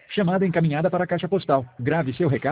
Chamada encaminhada para a caixa postal. Grave seu recado.